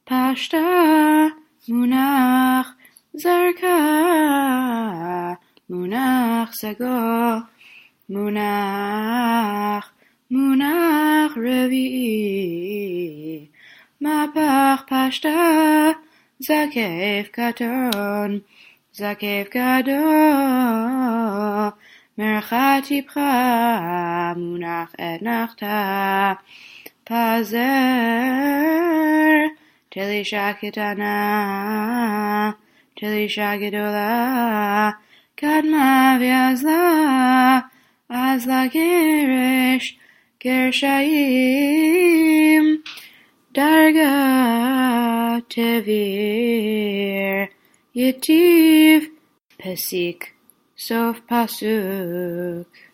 Pashta Munach Zarka Munach Sago Munach Revi'i Mapach Pashta Zakev Katon Merchati Pra Munach et Nachta Pazer Telisha Kitana Telisha Gedola Kadma Azla Gershayim Darga Tevir Yetiv Pesik Sof Pasuk